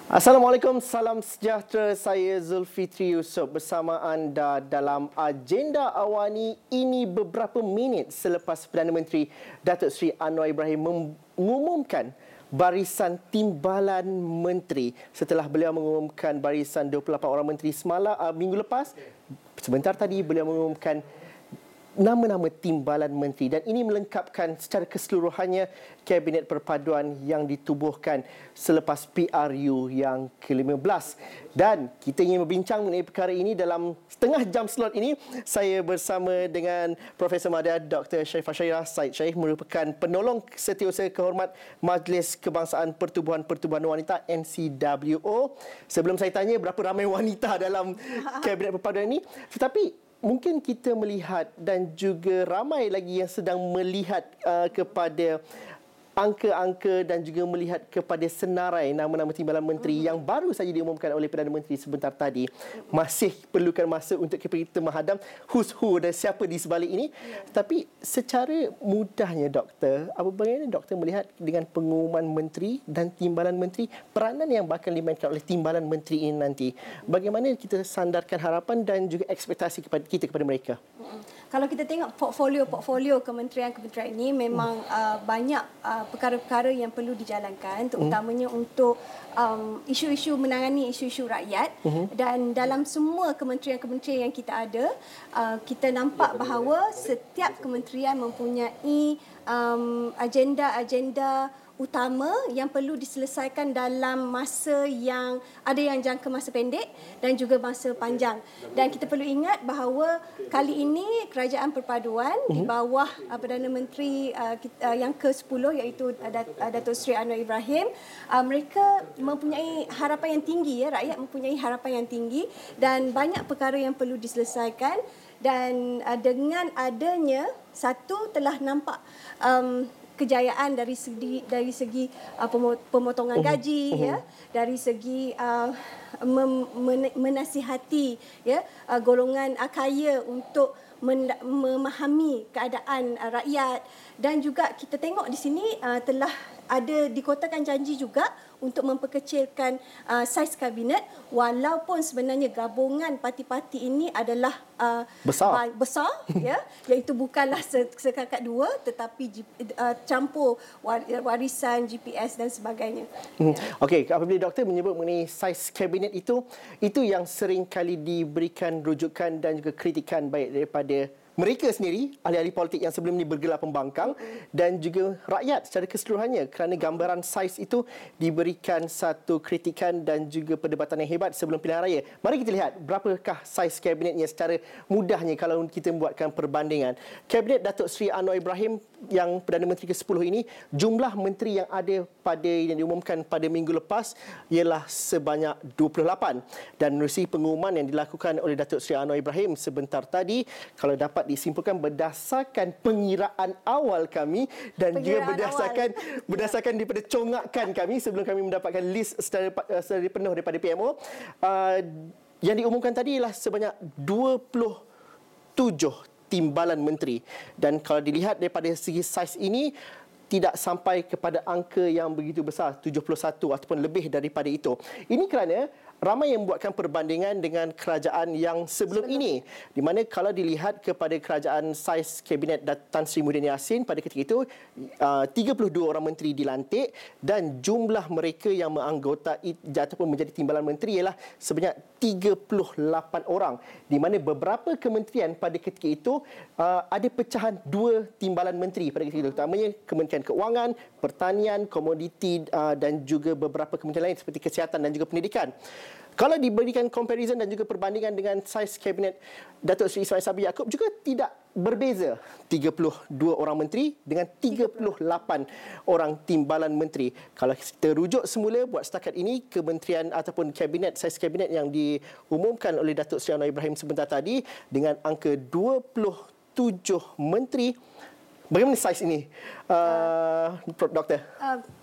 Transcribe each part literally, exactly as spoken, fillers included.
Assalamualaikum, salam sejahtera. Saya Zulfitri Yusof bersama anda dalam agenda awani ini beberapa minit selepas Perdana Menteri Datuk Seri Anwar Ibrahim mengumumkan barisan timbalan menteri. Setelah beliau mengumumkan barisan dua puluh lapan orang menteri semalam uh, minggu lepas, sebentar tadi beliau mengumumkan nama-nama timbalan menteri, dan ini melengkapkan secara keseluruhannya Kabinet Perpaduan yang ditubuhkan selepas P R U yang ke lima belas. Dan kita ingin berbincang mengenai perkara ini dalam setengah jam slot ini. Saya bersama dengan Profesor Madya Doktor Sharifah Syairah. Syed Syairah merupakan penolong setiausaha kehormat Majlis Kebangsaan Pertubuhan-Pertubuhan Wanita N C W O. Sebelum saya tanya berapa ramai wanita dalam Kabinet Perpaduan ini, tetapi mungkin kita melihat dan juga ramai lagi yang sedang melihat uh, kepada angka-angka dan juga melihat kepada senarai nama-nama timbalan menteri yang baru saja diumumkan oleh Perdana Menteri sebentar tadi. Masih perlukan masa untuk kita menghadam who's who dan siapa di sebalik ini. Tapi secara mudahnya, Doktor, apa bagaimana Doktor melihat dengan pengumuman menteri dan timbalan menteri, peranan yang bakal dimainkan oleh timbalan menteri ini nanti? Bagaimana kita sandarkan harapan dan juga ekspektasi kepada kita kepada mereka? Kalau kita tengok portfolio-portfolio kementerian-kementerian ini, memang uh, banyak uh, perkara-perkara yang perlu dijalankan, terutamanya uh-huh. untuk um, isu-isu menangani isu-isu rakyat. Uh-huh. Dan dalam semua kementerian-kementerian yang kita ada, uh, kita nampak bahawa setiap kementerian mempunyai um, agenda-agenda utama yang perlu diselesaikan dalam masa yang ada, yang jangka masa pendek dan juga masa panjang. Dan kita perlu ingat bahawa kali ini Kerajaan Perpaduan uh-huh. di bawah uh, Perdana Menteri uh, kita, uh, yang ke sepuluh iaitu uh, Dat- uh, Datuk Seri Anwar Ibrahim, uh, mereka mempunyai harapan yang tinggi, ya, rakyat mempunyai harapan yang tinggi dan banyak perkara yang perlu diselesaikan. Dan uh, dengan adanya, satu, telah nampak um, kejayaan dari segi dari segi uh, pemotongan gaji, uh-huh. ya, dari segi uh, mem, men, menasihati ya uh, golongan uh, kaya untuk men, memahami keadaan uh, rakyat. Dan juga kita tengok di sini uh, telah ada dikotakan janji juga untuk memperkecilkan uh, saiz kabinet, walaupun sebenarnya gabungan parti-parti ini adalah uh, besar, besar ya, iaitu bukanlah sekakak dua tetapi uh, campur warisan, G P S dan sebagainya. Hmm. Okey, apabila Doktor menyebut mengenai saiz kabinet itu, itu yang sering kali diberikan rujukan dan juga kritikan baik daripada mereka sendiri, ahli-ahli politik yang sebelum ini bergelar pembangkang, dan juga rakyat secara keseluruhannya, kerana gambaran saiz itu diberikan satu kritikan dan juga perdebatan yang hebat sebelum pilihan raya. Mari kita lihat berapakah saiz kabinetnya secara mudahnya kalau kita membuatkan perbandingan. Kabinet Datuk Seri Anwar Ibrahim yang Perdana Menteri ke sepuluh ini, jumlah menteri yang ada pada yang diumumkan pada minggu lepas ialah sebanyak dua puluh lapan. Dan menerusi pengumuman yang dilakukan oleh Datuk Seri Anwar Ibrahim sebentar tadi, kalau dapat disimpulkan berdasarkan pengiraan awal kami dan pengiraan juga berdasarkan awal. berdasarkan daripada congakan kami sebelum kami mendapatkan list secara, secara penuh daripada P M O, uh, yang diumumkan tadi ialah sebanyak dua puluh tujuh timbalan menteri. Dan kalau dilihat daripada segi saiz ini, tidak sampai kepada angka yang begitu besar, tujuh puluh satu ataupun lebih daripada itu. Ini kerana ramai yang membuatkan perbandingan dengan kerajaan yang sebelum, sebelum ini, di mana kalau dilihat kepada kerajaan saiz kabinet Tan Sri Muhyiddin Yassin pada ketika itu, uh, tiga puluh dua orang menteri dilantik dan jumlah mereka yang menganggotai ataupun menjadi timbalan menteri ialah sebanyak tiga puluh lapan orang, di mana beberapa kementerian pada ketika itu uh, ada pecahan dua timbalan menteri pada ketika itu, utamanya Kementerian Keuangan, Pertanian, Komoditi uh, dan juga beberapa kementerian lain seperti Kesihatan dan juga Pendidikan. Kalau diberikan comparison dan juga perbandingan dengan saiz kabinet Datuk Seri Ismail Sabri Yaakob, juga tidak berbeza, tiga puluh dua orang menteri dengan tiga puluh lapan orang timbalan menteri. Kalau kita rujuk semula buat setakat ini, kementerian ataupun kabinet, saiz kabinet yang diumumkan oleh Datuk Seri Anwar Ibrahim sebentar tadi dengan angka dua puluh tujuh menteri. Bagaimana saiz ini, uh, Doktor? Uh,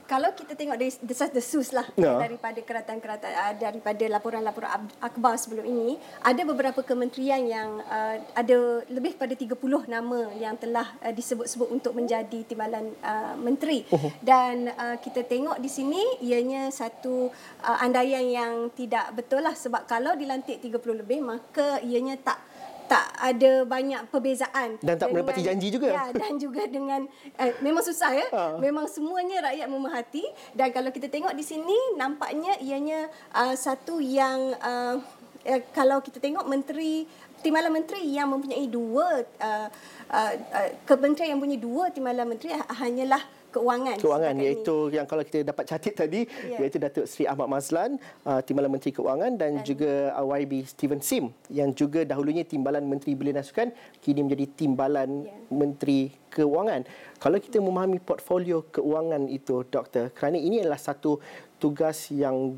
Kalau kita tengok dari desas-desus lah no. daripada keratan-keratan, daripada laporan-laporan akhbar sebelum ini, ada beberapa kementerian yang uh, ada lebih pada tiga puluh nama yang telah uh, disebut-sebut untuk menjadi timbalan uh, menteri. Uh-huh. Dan uh, kita tengok di sini ianya satu uh, andaian yang tidak betul lah, sebab kalau dilantik tiga puluh lebih maka ianya tak tak ada banyak perbezaan dan tak menepati janji juga. Ya, dan juga dengan uh, memang susah ya. Ha. Memang semuanya rakyat memerhati, dan kalau kita tengok di sini nampaknya ianya uh, satu yang uh, uh, kalau kita tengok menteri timbalan menteri yang mempunyai dua uh, uh, uh, kementerian yang mempunyai dua timbalan menteri hanyalah Keuangan. Keuangan iaitu yang kalau kita dapat catat tadi, yeah. iaitu Datuk Seri Ahmad Mazlan, uh, Timbalan Menteri Keuangan, dan, dan juga uh, Y B Steven Sim yang juga dahulunya Timbalan Menteri Belia dan Sukan, kini menjadi Timbalan yeah. Menteri Keuangan. Kalau kita memahami portfolio keuangan itu, Doktor, kerana ini adalah satu tugas yang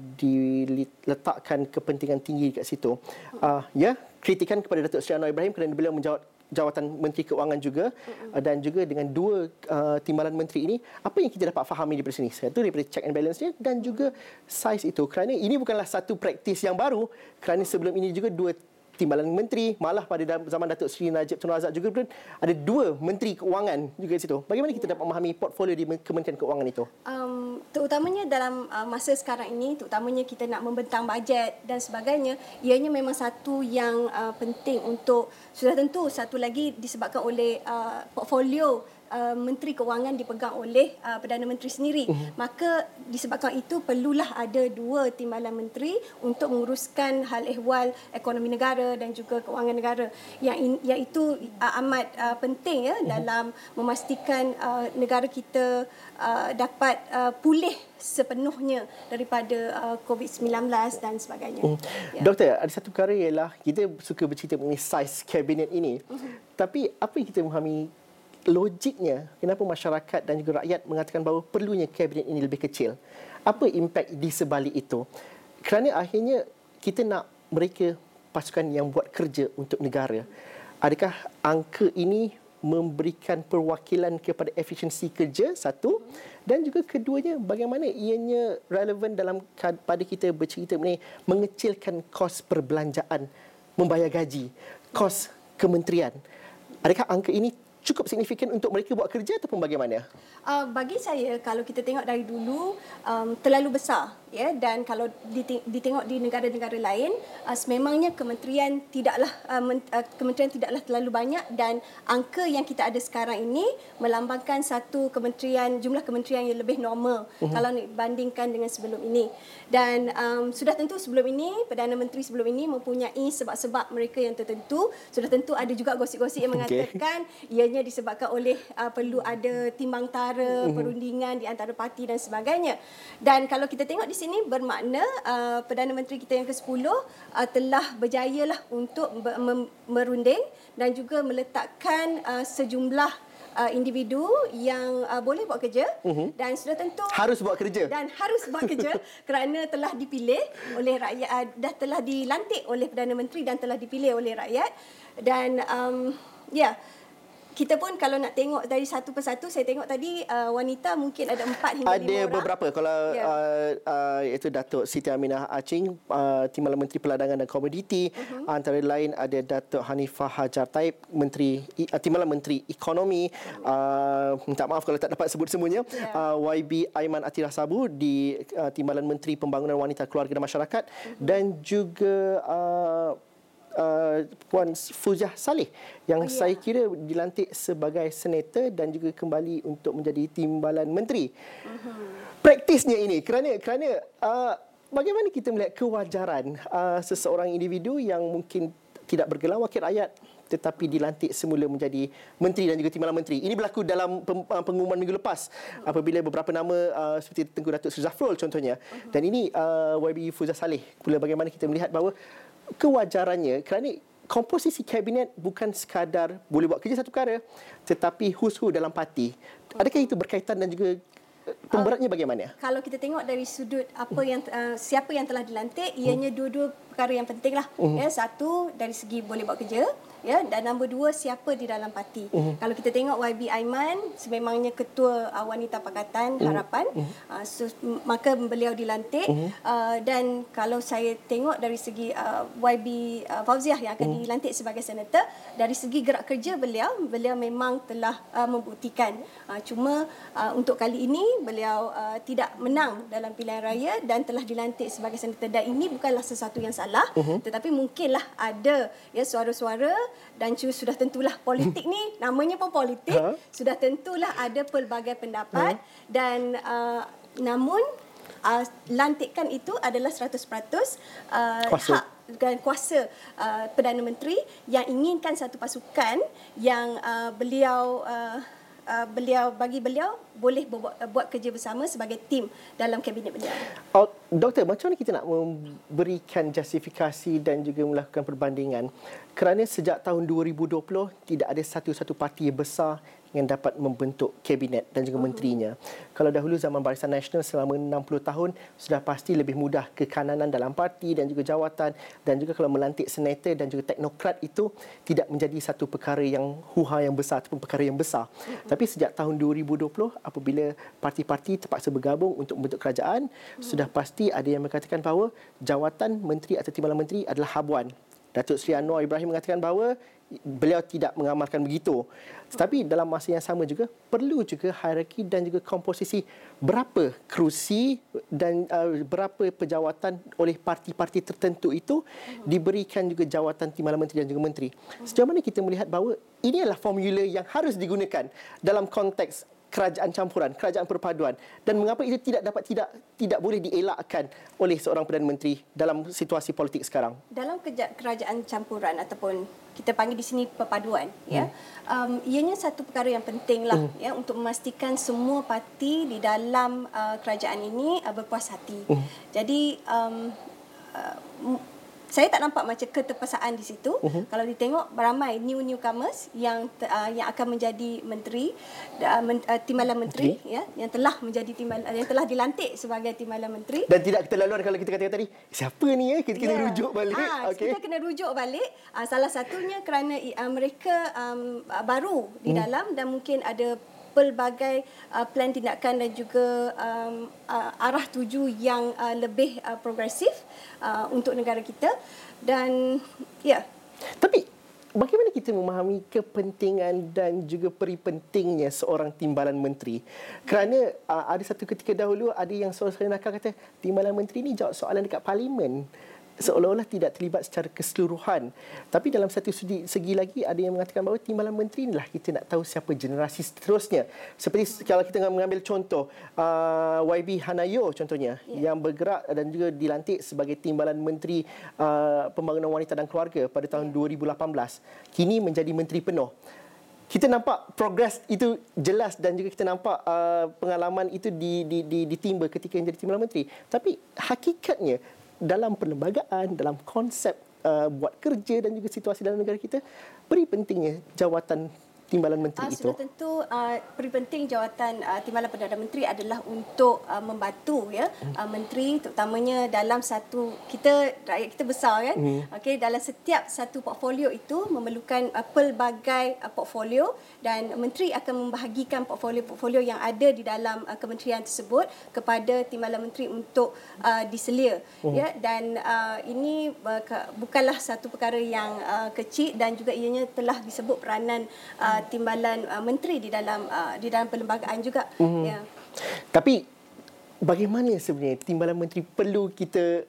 diletakkan kepentingan tinggi dekat situ. Uh, ya, kritikan kepada Datuk Seri Anwar Ibrahim kerana beliau menjawat jawatan Menteri Keuangan juga, uh-huh. dan juga dengan dua uh, timbalan menteri ini, apa yang kita dapat fahami daripada sini? Satu daripada check and balance-nya dan juga saiz itu. Kerana ini bukanlah satu praktis yang baru, kerana sebelum ini juga dua timbalan menteri, malah pada zaman Datuk Seri Najib Tun Razak juga pun ada dua menteri keuangan juga di situ. Bagaimana kita dapat memahami portfolio di Kementerian Keuangan itu? Um, terutamanya dalam uh, masa sekarang ini, terutamanya kita nak membentang bajet dan sebagainya, ianya memang satu yang uh, penting untuk, sudah tentu satu lagi disebabkan oleh uh, portfolio Uh, Menteri Keuangan dipegang oleh uh, Perdana Menteri sendiri. Uh-huh. Maka disebabkan itu perlulah ada dua timbalan menteri untuk menguruskan hal ehwal ekonomi negara dan juga keuangan negara, yang in, iaitu uh, amat uh, penting ya, uh-huh. dalam memastikan uh, negara kita uh, dapat uh, pulih sepenuhnya daripada uh, covid sembilan belas dan sebagainya. Uh-huh. Ya. Doktor, ada satu perkara ialah kita suka bercerita mengenai saiz kabinet ini. Uh-huh. Tapi apa yang kita memahami logiknya, kenapa masyarakat dan juga rakyat mengatakan bahawa perlunya kabinet ini lebih kecil? Apa impak di sebalik itu? Kerana akhirnya kita nak mereka pasukan yang buat kerja untuk negara. Adakah angka ini memberikan perwakilan kepada efisiensi kerja, satu, dan juga keduanya bagaimana ianya relevan dalam pada kita bercerita mengenai mengecilkan kos perbelanjaan, membayar gaji, kos kementerian. Adakah angka ini cukup signifikan untuk mereka buat kerja ataupun bagaimana? Uh, bagi saya, kalau kita tengok dari dulu, um, terlalu besar. Ya, dan kalau ditengok di negara-negara lain, uh, sememangnya kementerian tidaklah uh, men, uh, kementerian tidaklah terlalu banyak, dan angka yang kita ada sekarang ini melambangkan satu kementerian, jumlah kementerian yang lebih normal uh-huh. kalau dibandingkan dengan sebelum ini. Dan um, sudah tentu sebelum ini, Perdana Menteri sebelum ini mempunyai sebab-sebab mereka yang tertentu. Sudah tentu ada juga gosip-gosip yang mengatakan okay. ianya disebabkan oleh uh, perlu ada timbang tara, uh-huh. perundingan di antara parti dan sebagainya. Dan kalau kita tengok di sini, bermakna uh, Perdana Menteri kita yang ke sepuluh uh, telah berjayalah untuk ber- merunding dan juga meletakkan uh, sejumlah uh, individu yang uh, boleh buat kerja uh-huh. dan sudah tentu harus buat kerja dan harus buat kerja kerana telah dipilih oleh rakyat, uh, dah telah dilantik oleh Perdana Menteri dan telah dipilih oleh rakyat. Dan um, ya yeah, kita pun kalau nak tengok dari satu persatu, saya tengok tadi uh, wanita mungkin ada empat hingga ada lima orang. Ada beberapa. Kalau yeah. uh, uh, iaitu Datuk Siti Aminah Acing, uh, Timbalan Menteri Perdagangan dan Komoditi. Uh-huh. Antara lain ada Datuk Hanifah Hajar Taib, Menteri uh, Timbalan Menteri Ekonomi. Uh, minta maaf kalau tak dapat sebut semuanya. Yeah. Uh, Y B Aiman Atirah Sabu di uh, Timbalan Menteri Pembangunan Wanita, Keluarga dan Masyarakat. Uh-huh. Dan juga Uh, Uh, Puan Fuzah Saleh yang oh, yeah. saya kira dilantik sebagai senator dan juga kembali untuk menjadi timbalan menteri. Uh-huh. Praktisnya ini kerana kerana uh, bagaimana kita melihat kewajaran uh, seseorang individu yang mungkin tidak bergelar wakil rakyat tetapi dilantik semula menjadi menteri dan juga timbalan menteri. Ini berlaku dalam pengumuman minggu lepas uh-huh. apabila beberapa nama uh, seperti Tengku Datuk Seri Zafrul contohnya. Uh-huh. Dan ini uh, Y B Fuzah Saleh pula bagaimana kita melihat bahawa kewajarannya kerana komposisi kabinet bukan sekadar boleh buat kerja satu perkara tetapi who's who dalam parti. Adakah itu berkaitan dan juga Pemberatnya bagaimana? Kalau kita tengok dari sudut apa yang uh, siapa yang telah dilantik, ianya dua-dua perkara yang penting lah. Uh-huh. Ya, satu dari segi boleh buat kerja, ya, dan nombor dua siapa di dalam parti. Uh-huh. Kalau kita tengok Y B Aiman sememangnya ketua uh, wanita Pakatan uh-huh. Harapan, uh-huh. uh, so, maka beliau dilantik uh-huh. uh, dan kalau saya tengok dari segi uh, Y B uh, Fauziah yang akan uh-huh. dilantik sebagai senator, dari segi gerak kerja beliau, beliau memang telah uh, membuktikan. Uh, cuma uh, untuk kali ini beliau uh, tidak menang dalam pilihan raya dan telah dilantik sebagai senator, dan ini bukanlah sesuatu yang salah, uh-huh. tetapi mungkinlah ada ya suara-suara, dan sudah tentulah politik ni namanya pun politik, uh-huh. sudah tentulah ada pelbagai pendapat, uh-huh. dan uh, namun uh, lantikan itu adalah seratus peratus uh, hak dan kuasa uh, Perdana Menteri yang inginkan satu pasukan yang uh, beliau uh, Uh, beliau bagi beliau boleh buat, uh, buat kerja bersama sebagai tim dalam kabinet beliau. Oh, Doktor, macam mana kita nak memberikan justifikasi dan juga melakukan perbandingan kerana sejak tahun dua ribu dua puluh tidak ada satu-satu parti besar yang dapat membentuk kabinet dan juga menterinya. Uh-huh. Kalau dahulu zaman Barisan Nasional selama enam puluh tahun sudah pasti lebih mudah kekananan dalam parti dan juga jawatan, dan juga kalau melantik senator dan juga teknokrat itu tidak menjadi satu perkara yang huha yang besar ataupun perkara yang besar. Uh-huh. Tapi sejak tahun dua ribu dua puluh apabila parti-parti terpaksa bergabung untuk membentuk kerajaan, uh-huh. sudah pasti ada yang mengatakan bahawa jawatan menteri atau timbalan menteri adalah habuan. Datuk Seri Anwar Ibrahim mengatakan bahawa beliau tidak mengamalkan begitu. Tetapi dalam masa yang sama juga perlu juga hierarki dan juga komposisi berapa kerusi dan uh, berapa pejawatan oleh parti-parti tertentu itu diberikan juga jawatan timbalan menteri dan juga menteri. Sejauh mana kita melihat bahawa ini adalah formula yang harus digunakan dalam konteks kerajaan campuran, kerajaan perpaduan, dan mengapa itu tidak dapat tidak tidak boleh dielakkan oleh seorang Perdana Menteri dalam situasi politik sekarang? Dalam kerajaan campuran ataupun kita panggil di sini perpaduan, hmm. ya, um, ianya satu perkara yang penting lah, hmm. ya, untuk memastikan semua parti di dalam uh, kerajaan ini uh, berpuas hati. Hmm. Jadi um, uh, saya tak nampak macam keterpaksaan di situ. Uh-huh. Kalau ditengok beramai new newcomers yang uh, yang akan menjadi menteri, uh, men, uh, timbalan menteri, menteri, ya, yang telah menjadi timbalan, yang telah dilantik sebagai timbalan menteri. Dan tidak keterlaluan kalau kita katakan tadi, siapa ni ya? Kita kena yeah. rujuk balik. Ha, okay. Kita kena rujuk balik. Uh, salah satunya kerana uh, mereka um, baru di hmm. dalam dan mungkin ada pelbagai uh, plan tindakan dan juga um, uh, arah tuju yang uh, lebih uh, progresif uh, untuk negara kita. Dan ya. Yeah. Tapi bagaimana kita memahami kepentingan dan juga peri pentingnya seorang timbalan menteri? Kerana uh, ada satu ketika dahulu ada yang seorang nakal kata timbalan menteri ni jawab soalan dekat parlimen, seolah-olah tidak terlibat secara keseluruhan. Tapi dalam satu segi, segi lagi ada yang mengatakan bahawa timbalan menteri inilah kita nak tahu siapa generasi seterusnya. Seperti kalau kita mengambil contoh uh, Y B Hanayo contohnya, yeah. yang bergerak dan juga dilantik sebagai timbalan menteri uh, pembangunan wanita dan keluarga pada tahun dua ribu lapan belas. Kini menjadi menteri penuh. Kita nampak progres itu jelas dan juga kita nampak uh, pengalaman itu di, di, di, ditimba ketika menjadi timbalan menteri. Tapi hakikatnya dalam perlembagaan, dalam konsep uh, buat kerja dan juga situasi dalam negara kita, beri pentingnya jawatan timbalan menteri uh, itu. Sudah tentu uh, beri penting jawatan uh, timbalan Perdana Menteri adalah untuk uh, membantu ya hmm. uh, menteri, terutamanya dalam satu, kita rakyat kita besar kan. Hmm. Okey, dalam setiap satu portfolio itu memerlukan uh, pelbagai uh, portfolio, dan menteri akan membahagikan portfolio-portfolio yang ada di dalam uh, kementerian tersebut kepada timbalan menteri untuk uh, diselia. Hmm. Ya, dan uh, ini uh, bukanlah satu perkara yang uh, kecil, dan juga ianya telah disebut peranan uh, timbalan uh, menteri di dalam uh, di dalam perlembagaan juga. Mm-hmm. Ya. Tapi bagaimana sebenarnya timbalan menteri perlu kita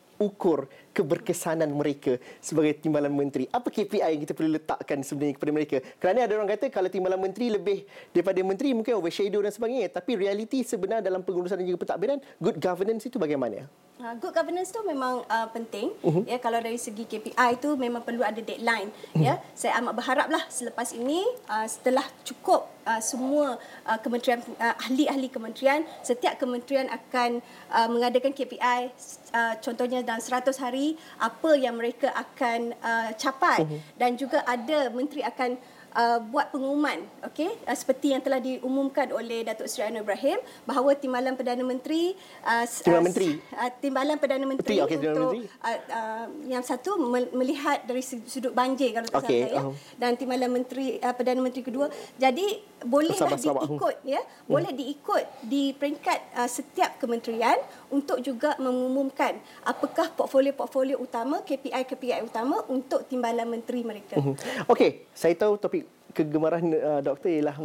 ukur keberkesanan mereka sebagai timbalan menteri? Apa K P I yang kita perlu letakkan sebenarnya kepada mereka? Kerana ada orang kata kalau timbalan menteri lebih daripada menteri mungkin overshadow dan sebagainya. Tapi realiti sebenar dalam pengurusan dan juga pentadbiran, good governance itu bagaimana? Uh, good governance tu memang uh, penting. Uh-huh. Ya, kalau dari segi K P I tu memang perlu ada deadline. Uh-huh. Ya, saya amat berharaplah selepas ini uh, setelah cukup uh, semua uh, kementerian uh, ahli-ahli kementerian, setiap kementerian akan uh, mengadakan K P I uh, contohnya dalam seratus hari apa yang mereka akan uh, capai, uh-huh. dan juga ada menteri akan uh, buat pengumuman, okey, uh, seperti yang telah diumumkan oleh Datuk Seri Anwar Ibrahim bahawa Timbalan Perdana Menteri uh, Timbalan Menteri uh, Timbalan Perdana Menteri okay, untuk Menteri. Uh, uh, yang satu melihat dari sudut banjir kalau tak okay, salah ya, uh-huh. dan Timbalan Menteri uh, Perdana Menteri kedua. Jadi bolehlah diikut ya, hmm. boleh diikut di peringkat uh, setiap kementerian untuk juga mengumumkan apakah portfolio-portfolio utama, K P I-K P I utama untuk Timbalan Menteri mereka. Hmm. Okey, saya tahu topik kegemaran uh, doktor ialah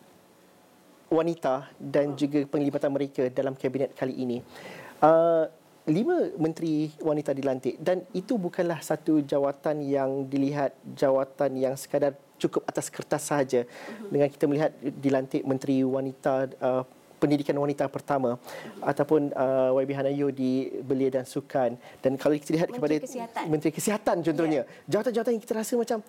wanita dan juga penglibatan mereka dalam kabinet kali ini. Uh, lima menteri wanita dilantik dan itu bukanlah satu jawatan yang dilihat jawatan yang sekadar cukup atas kertas sahaja. Uh-huh. Dengan kita melihat dilantik menteri wanita uh, pendidikan wanita pertama uh-huh. ataupun uh, Y B Hanayo di Belia dan Sukan, dan kalau kita lihat menteri kepada kesihatan. menteri kesihatan contohnya, yeah. jawatan-jawatan yang kita rasa macam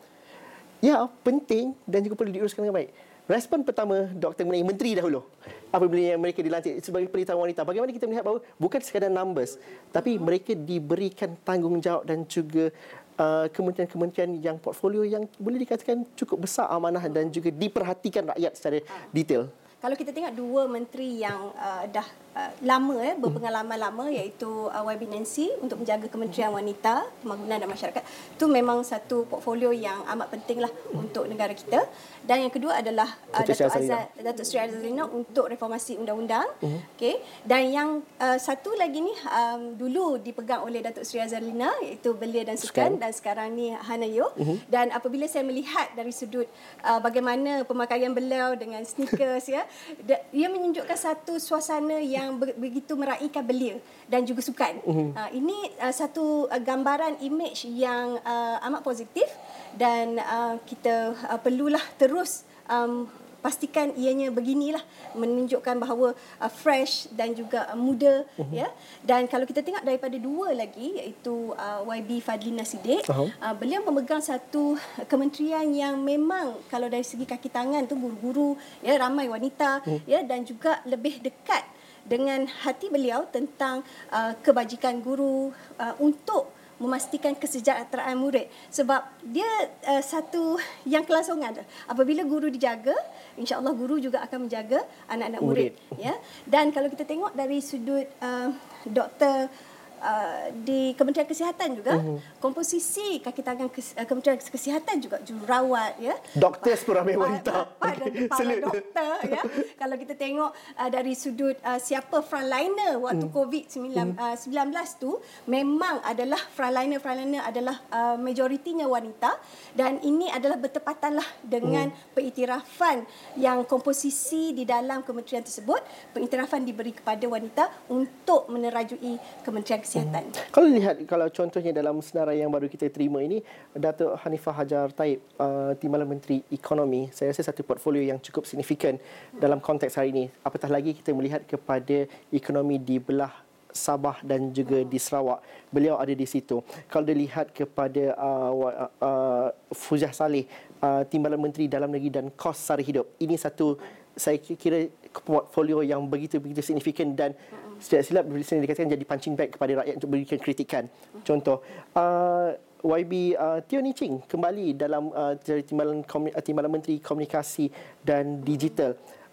ya penting dan juga perlu diuruskan dengan baik. Respon pertama doktor mengenai menteri dahulu apabila mereka dilantik sebagai pendidikan wanita, bagaimana kita melihat bahawa bukan sekadar numbers tapi mereka diberikan tanggungjawab dan juga uh, kementerian-kementerian yang portfolio yang boleh dikatakan cukup besar amanah dan juga diperhatikan rakyat secara detail. Kalau kita tengok dua menteri yang uh, dah uh, lama eh, berpengalaman lama, iaitu uh, Y B Nancy untuk menjaga Kementerian Wanita, Pembangunan dan Masyarakat, itu memang satu portfolio yang amat pentinglah untuk negara kita. Dan yang kedua adalah uh, Datuk Azad, Datuk Seri Azalina untuk reformasi undang-undang. Uh-huh. Okey. Dan yang uh, satu lagi ni um, dulu dipegang oleh Datuk Seri Azalina, iaitu Belia dan Sukan, dan sekarang ni Hanayo. Uh-huh. Dan apabila saya melihat dari sudut uh, bagaimana pemakaian beliau dengan sneakers ya, ia menunjukkan satu suasana yang begitu meraihkan belia dan juga sukan. Uh-huh. Uh, ini uh, satu uh, gambaran image yang uh, amat positif dan uh, kita uh, perlulah terus um, pastikan ianya beginilah, menunjukkan bahawa uh, fresh dan juga uh, muda. Uh-huh. Ya. Dan kalau kita tengok daripada dua lagi, iaitu uh, Y B Fadlina Siddiq, uh-huh. uh, beliau memegang satu kementerian yang memang kalau dari segi kaki tangan tu guru-guru ya, ramai wanita. Uh-huh. Ya, dan juga lebih dekat dengan hati beliau tentang uh, kebajikan guru uh, untuk memastikan kesejahteraan murid, sebab dia uh, satu yang kelangsungan. Apabila guru dijaga, insya-Allah guru juga akan menjaga anak-anak murid, murid. Ya. Dan kalau kita tengok dari sudut uh, doktor uh, di Kementerian Kesihatan juga, uh-huh. komposisi kaki tangan kes, uh, Kementerian Kesihatan juga jururawat ya. Doktor pun ramai wanita. Okay. Para doktor ya. Kalau kita tengok uh, dari sudut uh, siapa frontliner waktu hmm. COVID sembilan belas tu, memang adalah frontliner frontliner adalah uh, majoritinya wanita, dan ini adalah bertepatanlah dengan hmm. pengiktirafan yang komposisi di dalam kementerian tersebut, pengiktirafan diberi kepada wanita untuk menerajui Kementerian Kesihatan. Hmm. Kalau lihat, kalau contohnya dalam senarai yang baru kita terima ini, Datuk Hanifah Hajar Taib, uh, Timbalan Menteri Ekonomi, saya rasa satu portfolio yang cukup signifikan hmm. dalam konteks hari ini. Apatah lagi kita melihat kepada ekonomi di belah Sabah dan juga di Sarawak, beliau ada di situ. Kalau dilihat kepada uh, uh, Fuzah Saleh, uh, Timbalan Menteri Dalam Negeri dan Kos Sara Hidup, ini satu saya kira portfolio yang begitu-begitu signifikan dan tidak silap disini dikatakan jadi punching bag kepada rakyat untuk berikan kritikan. Contoh, uh, Y B uh, Teo Ni Ching kembali dalam uh, Timbalan, Timbalan Menteri Komunikasi dan Digital.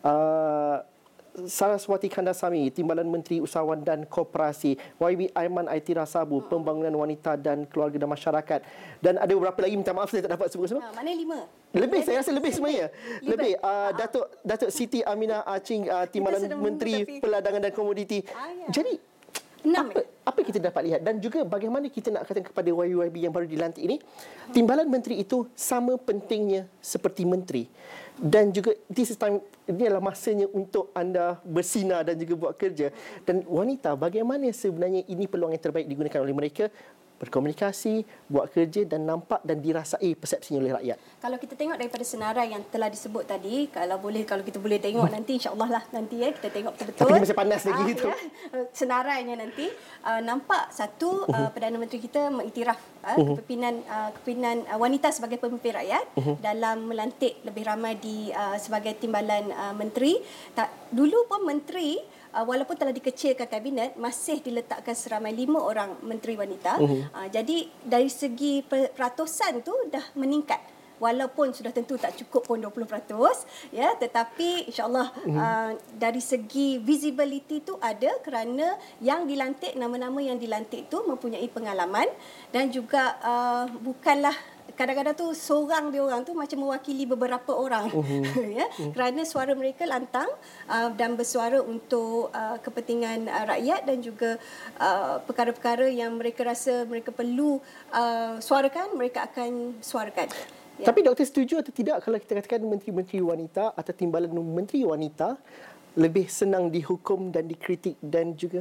Uh, Saraswati Kandasamy, Timbalan Menteri Usahawan dan Koperasi. Y B Aiman Aitira Sabu, Pembangunan Wanita dan Keluarga dan Masyarakat. Dan ada beberapa lagi, minta maaf saya tak dapat sebut semua. Ha, mana lima? Lebih, saya rasa lebih sebenarnya. Lebih. Uh, Datuk Datuk Siti Aminah Aching, uh, Timbalan Menteri tapi... Perdagangan dan Komoditi. Ah, ya. Jadi, enam, apa, apa kita dapat lihat? Dan juga bagaimana kita nak katakan kepada Y Y B yang baru dilantik ini, Timbalan Menteri itu sama pentingnya seperti menteri. Dan juga this is time, ini adalah masanya untuk anda bersinar dan juga buat kerja. Dan wanita, bagaimana sebenarnya ini peluang yang terbaik digunakan oleh mereka berkomunikasi, buat kerja dan nampak dan dirasai persepsinya oleh rakyat. Kalau kita tengok daripada senarai yang telah disebut tadi, kalau boleh kalau kita boleh tengok nanti, insya-Allah lah nanti ya kita tengok betul-betul. Tapi masih panas lagi itu. Ya, senarainya nanti uh, nampak satu uh, Perdana Menteri kita mengiktiraf uh, uh-huh. kepimpinan uh, kepimpinan uh, wanita sebagai pemimpin rakyat uh-huh. dalam melantik lebih ramai di uh, sebagai timbalan uh, menteri. Tak, dulu pun menteri Uh, walaupun telah dikecilkan kabinet, masih diletakkan seramai lima orang menteri wanita. Uh-huh. Uh, jadi dari segi peratusan tu dah meningkat. walaupun sudah tentu tak cukup pun dua puluh peratus, ya, tetapi insya-Allah mm-hmm. uh, dari segi visibility tu ada kerana yang dilantik, nama-nama yang dilantik tu mempunyai pengalaman dan juga uh, bukanlah kadang-kadang tu seorang dia orang tu macam mewakili beberapa orang uh-huh. ya uh-huh. kerana suara mereka lantang uh, dan bersuara untuk uh, kepentingan uh, rakyat dan juga uh, perkara-perkara yang mereka rasa mereka perlu uh, suarakan, mereka akan suarakan. Ya. Tapi doktor setuju atau tidak kalau kita katakan menteri-menteri wanita atau timbalan menteri wanita lebih senang dihukum dan dikritik dan juga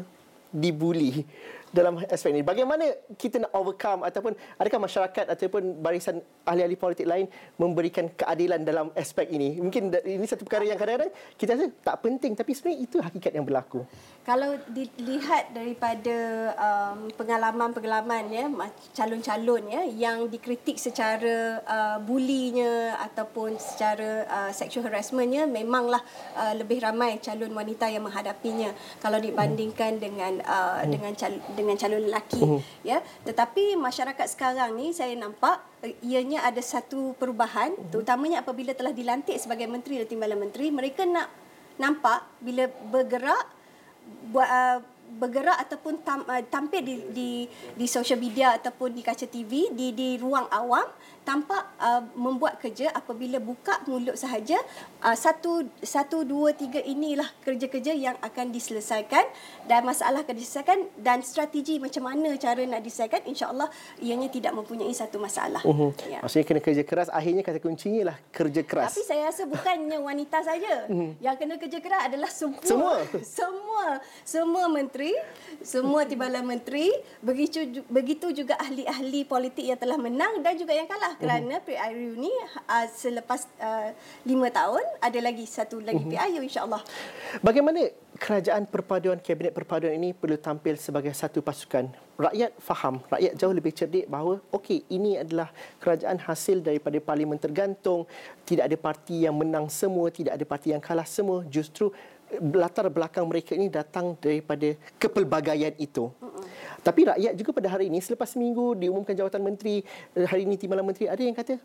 dibuli dalam aspek ini? Bagaimana kita nak overcome ataupun adakah masyarakat ataupun barisan ahli-ahli politik lain memberikan keadilan dalam aspek ini? Mungkin ini satu perkara yang kadang-kadang kita rasa tak penting tapi sebenarnya itu hakikat yang berlaku. Kalau dilihat daripada um, pengalaman-pengalaman ya calon-calon ya yang dikritik secara uh, bulinya ataupun secara uh, sexual harassmentnya, memanglah uh, lebih ramai calon wanita yang menghadapinya kalau dibandingkan dengan uh, hmm. dengan cal- dengan calon lelaki hmm. ya. Tetapi masyarakat sekarang ni saya nampak ianya ada satu perubahan hmm. terutamanya apabila telah dilantik sebagai menteri dan timbalan menteri, mereka nak nampak bila bergerak buat uh, bergerak ataupun tam, uh, tampil di di di social media ataupun di kaca T V di di ruang awam, tampak uh, membuat kerja apabila buka mulut sahaja uh, satu satu dua tiga inilah kerja-kerja yang akan diselesaikan dan masalah akan diselesaikan dan strategi macam mana cara nak diselesaikan, insya-Allah ianya tidak mempunyai satu masalah. Uh-huh. Ya. Maksudnya kena kerja keras, akhirnya kata kuncinya lah kerja keras. Tapi saya rasa bukannya wanita saja uh-huh. yang kena kerja keras adalah semua semua semua, semua menteri, semua timbalan menteri, begitu begitu juga ahli-ahli politik yang telah menang dan juga yang kalah. Kerana P I U ni uh, selepas uh, lima tahun ada lagi satu lagi P I U, insya-Allah. Bagaimana kerajaan perpaduan, kabinet perpaduan ini perlu tampil sebagai satu pasukan? Rakyat faham, rakyat jauh lebih cerdik bahawa okey, ini adalah kerajaan hasil daripada parlimen tergantung, tidak ada parti yang menang semua, tidak ada parti yang kalah semua, justru latar belakang mereka ini datang daripada kepelbagaian itu. Uh-uh. Tapi rakyat juga pada hari ini, selepas seminggu diumumkan jawatan menteri, hari ini timbalan menteri, ada yang kata,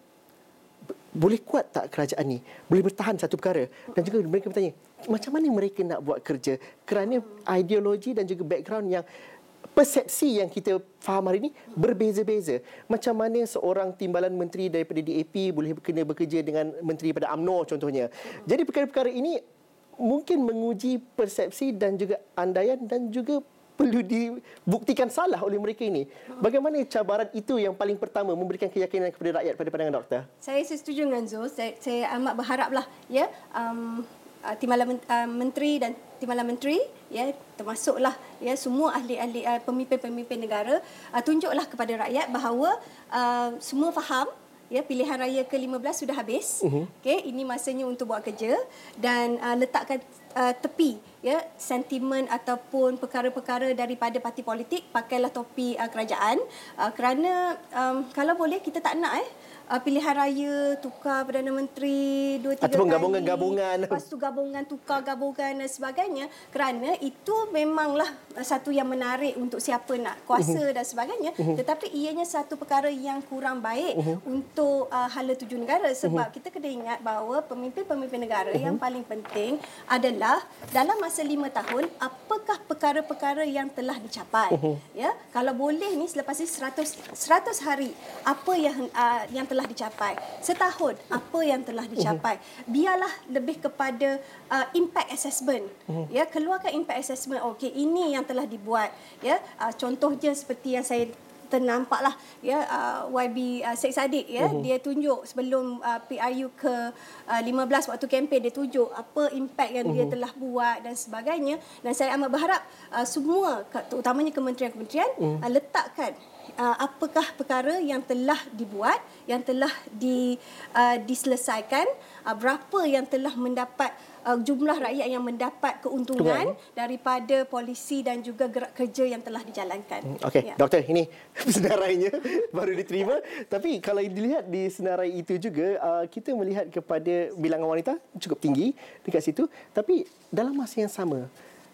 boleh kuat tak kerajaan ni? Boleh bertahan satu perkara? Dan juga mereka bertanya, macam mana mereka nak buat kerja? Kerana ideologi dan juga background yang persepsi yang kita faham hari ini berbeza-beza. Macam mana seorang timbalan menteri daripada D A P boleh kena bekerja dengan menteri pada U M N O contohnya. Jadi perkara-perkara ini mungkin menguji persepsi dan juga andaian dan juga perlu dibuktikan salah oleh mereka ini. Bagaimana cabaran itu yang paling pertama memberikan keyakinan kepada rakyat pada pandangan doktor? Saya setuju dengan Zul. Saya, saya amat berharaplah ya um, timbalan uh, menteri dan timbalan menteri ya termasuklah ya semua ahli-ahli uh, pemimpin-pemimpin negara uh, tunjuklah kepada rakyat bahawa uh, semua faham ya pilihan raya ke lima belas sudah habis. Uh-huh. Okey, ini masanya untuk buat kerja dan uh, letakkan uh, tepi ya sentimen ataupun perkara-perkara daripada parti politik, pakailah topi uh, kerajaan uh, kerana um, kalau boleh kita tak nak eh Uh, pilihan raya tukar Perdana Menteri dua tiga ataupun kali. gabungan-gabungan. Lepas tu gabungan, tukar gabungan dan sebagainya. Kerana itu memanglah satu yang menarik untuk siapa nak kuasa uh-huh. dan sebagainya. Uh-huh. Tetapi ianya satu perkara yang kurang baik uh-huh. untuk uh, hala tuju negara. Sebab uh-huh. kita kena ingat bahawa pemimpin-pemimpin negara uh-huh. yang paling penting adalah dalam masa lima tahun, apakah perkara-perkara yang telah dicapai. Uh-huh. Ya, kalau boleh ni selepas ini seratus hari, apa yang uh, yang telah dicapai. Setahun, apa yang telah dicapai. Biarlah lebih kepada uh, impact assessment. Uh-huh. Ya, keluarkan impact assessment. Okey, ini yang telah dibuat. Ya, uh, contohnya seperti yang saya ternampaklah ya uh, Y B uh, Sheikh Sadiq ya uh-huh. dia tunjuk sebelum uh, P I U ke uh, lima belas waktu kempen, dia tunjuk apa impact yang uh-huh. dia telah buat dan sebagainya. Dan saya amat berharap uh, semua terutamanya kementerian-kementerian uh-huh. uh, letakkan Uh, apakah perkara yang telah dibuat, yang telah di, uh, diselesaikan, uh, berapa yang telah mendapat uh, jumlah rakyat yang mendapat keuntungan Tuan. daripada polisi dan juga gerak kerja yang telah dijalankan. Okey, ya. Doktor, ini senarainya baru diterima. Tapi kalau dilihat di senarai itu juga, uh, kita melihat kepada bilangan wanita cukup tinggi dekat situ. Tapi dalam masa yang sama,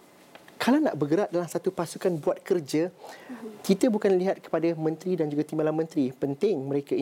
kalau nak bergerak dalam satu pasukan buat kerja, kita bukan lihat kepada menteri dan juga timbalan menteri. Penting mereka ini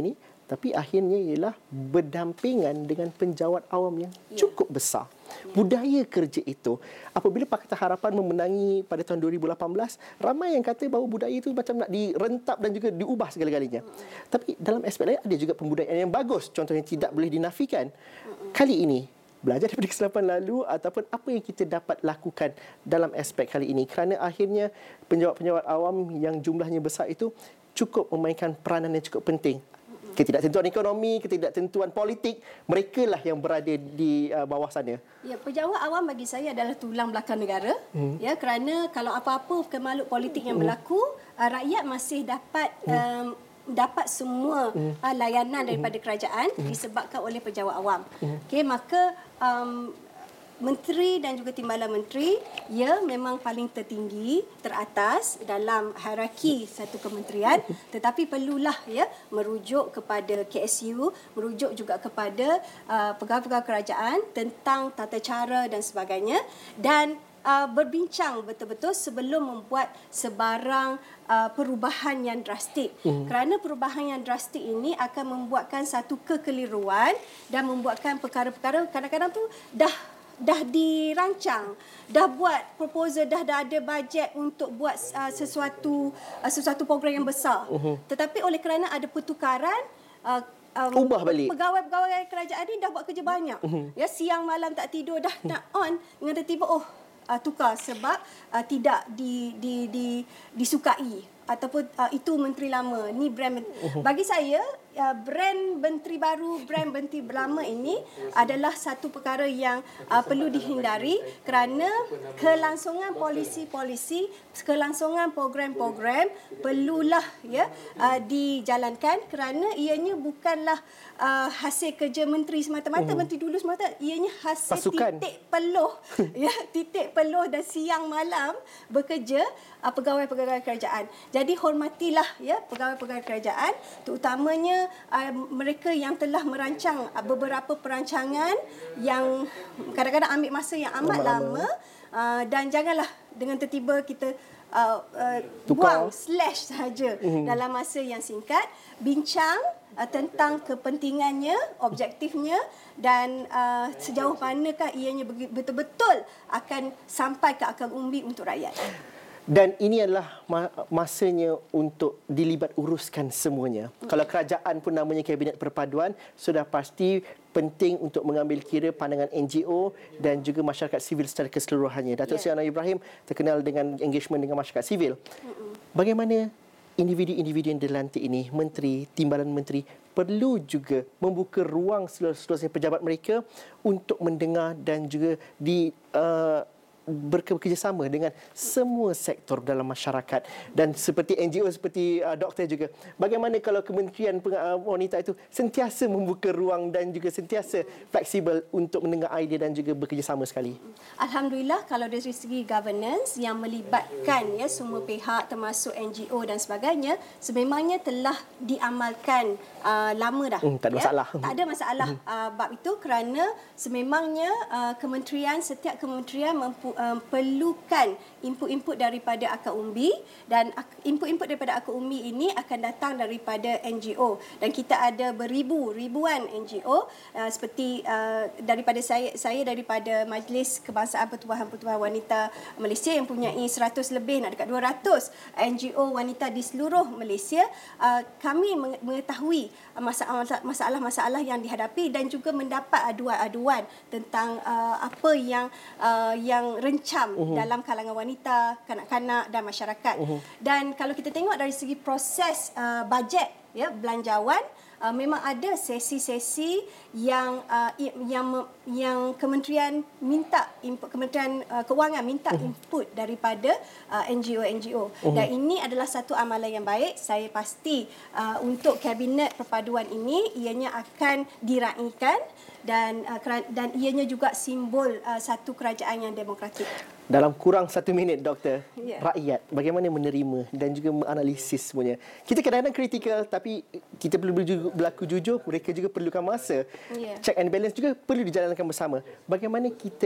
tapi akhirnya ialah berdampingan dengan penjawat awam yang ya. cukup besar. Ya. Budaya kerja itu, apabila Pakatan Harapan memenangi pada tahun dua ribu lapan belas, ramai yang kata bahawa budaya itu macam nak direntap dan juga diubah segala-galanya. Hmm. Tapi dalam aspek lain ada juga pembudayaan yang bagus, contohnya tidak boleh dinafikan. Hmm. Kali ini, belajar daripada kesilapan lalu ataupun apa yang kita dapat lakukan dalam aspek kali ini, kerana akhirnya penjawat-penjawat awam yang jumlahnya besar itu cukup memainkan peranan yang cukup penting. Ketidaktentuan ekonomi, ketidaktentuan politik, mereka lah yang berada di uh, bawah sana. Ya, pejabat awam bagi saya adalah tulang belakang negara. Hmm. Ya, kerana kalau apa-apa kemaluk politik yang berlaku, uh, rakyat masih dapat um, dapat semua hmm. uh, layanan daripada kerajaan hmm. disebabkan oleh pejabat awam. Hmm. Okey, maka um, menteri dan juga timbalan menteri, ya, memang paling tertinggi, teratas dalam hierarki satu kementerian, tetapi perlulah ya merujuk kepada K S U, merujuk juga kepada uh, pegawai-pegawai kerajaan tentang tata cara dan sebagainya, dan uh, berbincang betul-betul sebelum membuat sebarang uh, perubahan yang drastik. Hmm. Kerana perubahan yang drastik ini akan membuatkan satu kekeliruan dan membuatkan perkara-perkara kadang-kadang tu dah dah dirancang, dah buat proposal, dah, dah ada bajet untuk buat uh, sesuatu uh, sesuatu program yang besar. Uh-huh. Tetapi oleh kerana ada pertukaran, uh, um, ubah balik. Pegawai-pegawai kerajaan ni dah buat kerja banyak. Uh-huh. Ya, siang malam tak tidur, dah uh-huh. nak on dengan tiba-tiba oh uh, tukar sebab uh, tidak di, di, di, disukai ataupun uh, itu menteri lama, ni brand. Uh-huh. Bagi saya Uh, brand menteri baru, brand menteri lama ini adalah satu perkara yang uh, perlu dihindari, kerana kelangsungan polisi-polisi, kelangsungan program-program perlulah ya uh, dijalankan, kerana ianya bukanlah uh, hasil kerja menteri semata-mata, uh-huh. menteri dulu semata, ianya hasil Pasukan. titik peluh ya, titik peluh dan siang malam bekerja uh, pegawai-pegawai kerajaan. Jadi hormatilah ya pegawai-pegawai kerajaan, terutamanya Uh, mereka yang telah merancang uh, beberapa perancangan yang kadang-kadang ambil masa yang amat lama, uh, dan janganlah dengan tertiba kita uh, uh, buang slash sahaja mm-hmm. dalam masa yang singkat. Bincang uh, tentang kepentingannya, objektifnya, dan uh, sejauh manakah ianya betul-betul akan sampai ke akal umbi untuk rakyat. Dan ini adalah masanya untuk dilibat uruskan semuanya. Hmm. Kalau kerajaan pun namanya Kabinet Perpaduan, sudah pasti penting untuk mengambil kira pandangan N G O dan juga masyarakat sivil secara keseluruhannya. Datuk Seri Anwar Ibrahim terkenal dengan engagement dengan masyarakat sivil. Hmm. Bagaimana individu-individu yang dilantik ini, menteri, timbalan menteri, perlu juga membuka ruang seluruh-seluruhnya pejabat mereka untuk mendengar dan juga di uh, bekerjasama dengan semua sektor dalam masyarakat, dan seperti N G O, seperti uh, doktor juga. Bagaimana kalau Kementerian Wanita itu sentiasa membuka ruang dan juga sentiasa fleksibel untuk mendengar idea dan juga bekerjasama sekali? Alhamdulillah, kalau dari segi governance yang melibatkan ya semua pihak termasuk N G O dan sebagainya, sememangnya telah diamalkan uh, lama dah. Hmm, tak ada ya? masalah. Tak ada masalah uh, bab itu, kerana sememangnya uh, kementerian, setiap kementerian mempu Um, perlukan input-input daripada akar umbi, dan input-input daripada akar umbi ini akan datang daripada N G O, dan kita ada beribu ribuan N G O uh, seperti uh, daripada saya saya daripada Majlis Kebangsaan Pertubuhan-Pertubuhan Wanita Malaysia yang mempunyai seratus lebih, nak dekat dua ratus N G O wanita di seluruh Malaysia. Uh, kami mengetahui masalah-masalah yang dihadapi dan juga mendapat aduan-aduan tentang uh, apa yang uh, yang rencam uh-huh. dalam kalangan wanita, kanak-kanak dan masyarakat. Uh-huh. Dan kalau kita tengok dari segi proses uh, bajet ya belanjawan, uh, memang ada sesi-sesi yang uh, yang yang kementerian minta input, Kementerian uh, Kewangan minta uh-huh. input daripada uh, N G O N G O. Uh-huh. Dan ini adalah satu amalan yang baik. Saya pasti uh, untuk Kabinet Perpaduan ini ianya akan diraikan, dan uh, dan ianya juga simbol uh, satu kerajaan yang demokratik. Dalam kurang satu minit, Doktor, yeah. rakyat bagaimana menerima dan juga menganalisis semuanya? Kita kadang-kadang kritikal, tapi kita perlu berlaku jujur, mereka juga perlukan masa. Yeah. Check and balance juga perlu dijalankan bersama. Bagaimana kita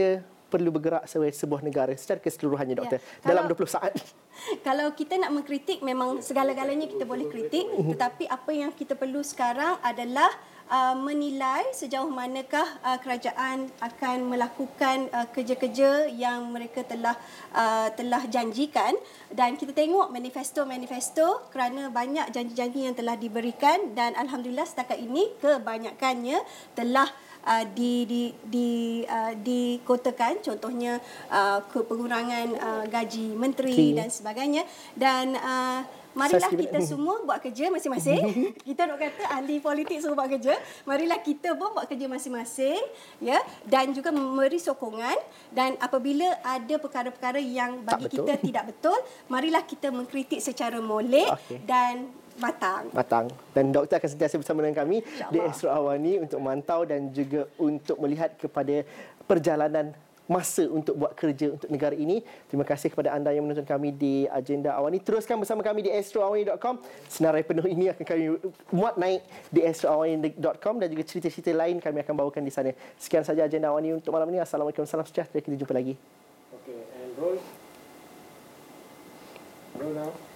perlu bergerak sebagai sebuah negara secara keseluruhannya, Doktor, Ya. dalam Kalau- dua puluh saat? Kalau kita nak mengkritik, memang segala-galanya kita boleh kritik, tetapi apa yang kita perlu sekarang adalah uh, menilai sejauh manakah uh, kerajaan akan melakukan uh, kerja-kerja yang mereka telah uh, telah janjikan, dan kita tengok manifesto-manifesto kerana banyak janji-janji yang telah diberikan, dan alhamdulillah setakat ini kebanyakannya telah Uh, di di di uh, dikotakan, contohnya uh, pengurangan uh, gaji menteri Okay. dan sebagainya, dan uh, marilah Saya kita setuju. semua buat kerja masing-masing. Kita nak kata ahli politik semua buat kerja, marilah kita pun buat kerja masing-masing, ya, dan juga memberi sokongan, dan apabila ada perkara-perkara yang bagi Tak betul. kita tidak betul, marilah kita mengkritik secara molek Okey. dan matang. Matang. Dan doktor akan sentiasa bersama dengan kami di InsyaAllah. Astro Awani untuk memantau dan juga untuk melihat kepada perjalanan masa untuk buat kerja untuk negara ini. Terima kasih kepada anda yang menonton kami di Agenda Awani. Teruskan bersama kami di astro awani dot com. Senarai penuh ini akan kami muat naik di astro awani dot com, dan juga cerita-cerita lain kami akan bawakan di sana. Sekian saja Agenda Awani untuk malam ini. Assalamualaikum, salam sejahtera. Kita jumpa lagi. Okay, and roll. Roll now.